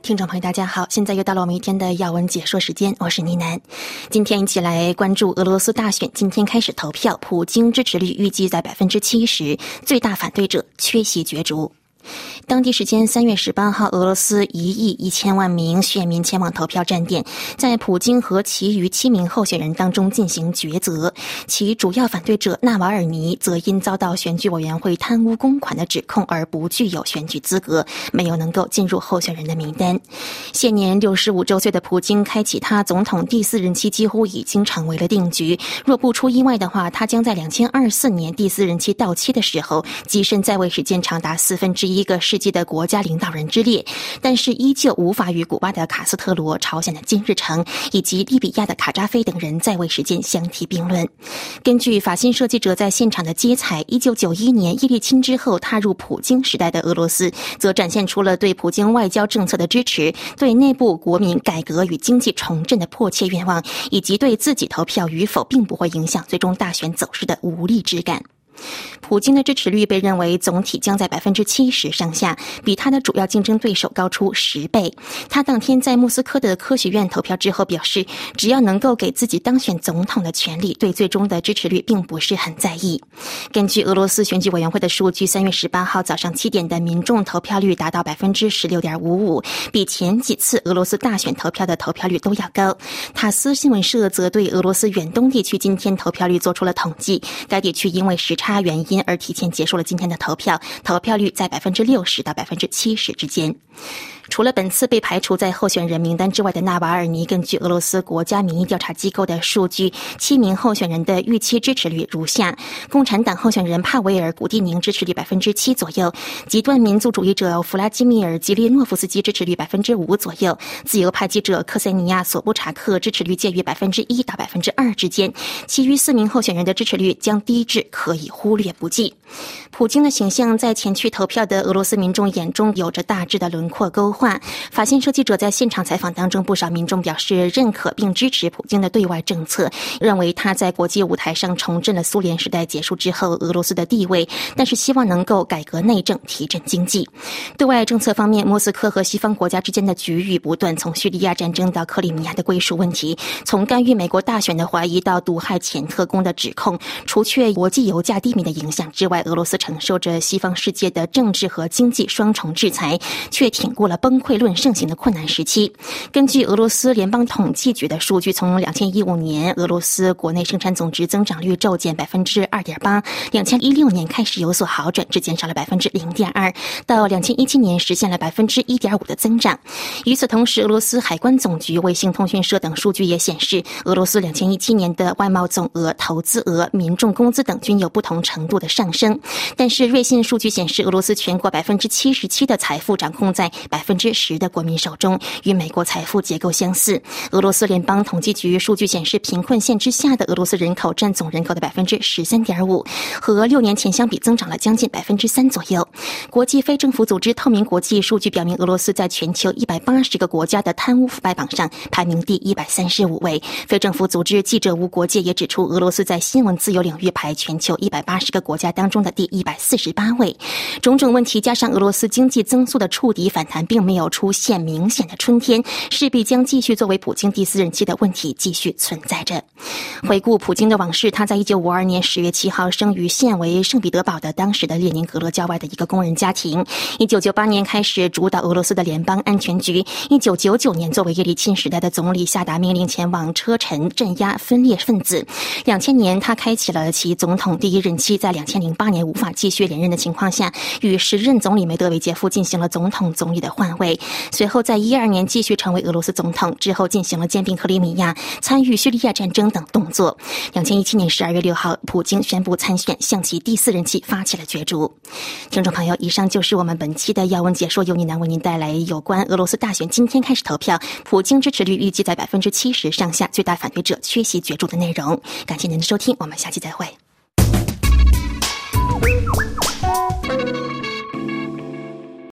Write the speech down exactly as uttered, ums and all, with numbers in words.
听众朋友大家好，现在又到了我们一天的要闻解说时间，我是倪楠。今天一起来关注俄罗斯大选，今天开始投票，普京支持率预计在 百分之七十， 最大反对者缺席角逐。当地时间三月十八号，俄罗斯一亿一千万名选民前往投票站点，在普京和其余七名候选人当中进行抉择。其主要反对者纳瓦尔尼则因遭到选举委员会贪污公款的指控而不具有选举资格，没有能够进入候选人的名单。现年六十五周岁的普京开启他总统第四任期几乎已经成为了定局。若不出意外的话，他将在二零二四年第四任期到期的时候跻身在位时间长达四分之一个世纪的国家领导人之列，但是依旧无法与古巴的卡斯特罗、朝鲜的金日成以及利比亚的卡扎菲等人在位时间相提并论。根据法新社记者在现场的接采，一九九一年叶利钦之后踏入普京时代的俄罗斯则展现出了对普京外交政策的支持，对内部国民改革与经济重振的迫切愿望，以及对自己投票与否并不会影响最终大选走势的无力之感。普京的支持率被认为总体将在 百分之七十 上下，比他的主要竞争对手高出十倍。他当天在莫斯科的科学院投票之后表示，只要能够给自己当选总统的权利，对最终的支持率并不是很在意。根据俄罗斯选举委员会的数据，三月十八号早上七点的民众投票率达到 百分之十六点五五， 比前几次俄罗斯大选投票的投票率都要高。塔斯新闻社则对俄罗斯远东地区今天投票率做出了统计，该地区因为时差原因而提前结束了今天的投票，投票率在 百分之六十 到 百分之七十 之间。除了本次被排除在候选人名单之外的纳瓦尔尼，根据俄罗斯国家民意调查机构的数据，七名候选人的预期支持率如下：共产党候选人帕维尔·古蒂宁支持率 百分之七 左右，极端民族主义者弗拉基米尔·吉列诺夫斯基支持率 百分之五 左右，自由派记者克塞尼亚·索布查克支持率介于 百分之一 到 百分之二 之间，其余四名候选人的支持率将低至可以忽略不计。普京的形象在前去投票的俄罗斯民众眼中有着大致的轮廓勾画。法新社记者在现场采访当中，不少民众表示认可并支持普京的对外政策，认为他在国际舞台上重振了苏联时代结束之后俄罗斯的地位，但是希望能够改革内政，提振经济。对外政策方面，莫斯科和西方国家之间的局域不断，从叙利亚战争到克里米亚的归属问题，从干预美国大选的怀疑到毒害前特工的指控，除却国际油价低迷的影响之外，俄罗斯承受着西方世界的政治和经济双重制裁，却挺过了崩溃论盛行的困难时期。根据俄罗斯联邦统计局的数据，从二零一五年俄罗斯国内生产总值增长率骤减 百分之二点八， 二零一六年开始有所好转，至减少了 百分之零点二， 到二零一七年实现了 百分之一点五 的增长。与此同时，俄罗斯海关总局、卫星通讯社等数据也显示，俄罗斯二零一七年的外贸总额、投资额、民众工资等均有不同程度的上升。但是瑞信数据显示，俄罗斯全国 百分之七十七 的财富掌控在 百分之十 的国民手中，与美国财富结构相似。俄罗斯联邦统计局数据显示，贫困线之下的俄罗斯人口占总人口的 百分之十三点五， 和六年前相比增长了将近 百分之三 左右。国际非政府组织透明国际数据表明，俄罗斯在全球一百八十个国家的贪污腐败榜上排名第一百三十五位。非政府组织记者无国界也指出，俄罗斯在新闻自由领域排全球一百八十个国家当中的第一百四十八位。种种问题加上俄罗斯经济增速的触底反弹并没有出现明显的春天，势必将继续作为普京第四任期的问题继续存在着。回顾普京的往事，他在一九五二年十月七号生于现为圣彼得堡的当时的列宁格勒郊外的一个工人家庭。一九九八年开始主导俄罗斯的联邦安全局。一九九九年作为叶利钦时代的总理，下达命令前往车臣镇压分裂分子。两千年他开启了其总统第一任期，在两千零八年无法继续连任的情况下，与时任总理梅德韦杰夫进行了总统总理的换位。随后在一二年继续成为俄罗斯总统，之后进行了兼并克里米亚、参与叙利亚战争等动作。二零一七年十二月六号，普京宣布参选，向其第四任期发起了角逐。听众朋友，以上就是我们本期的要闻解说，由倪楠为您带来有关俄罗斯大选今天开始投票，普京支持率预计在 百分之七十 上下，最大反对者缺席角逐的内容。感谢您的收听，我们下期再会。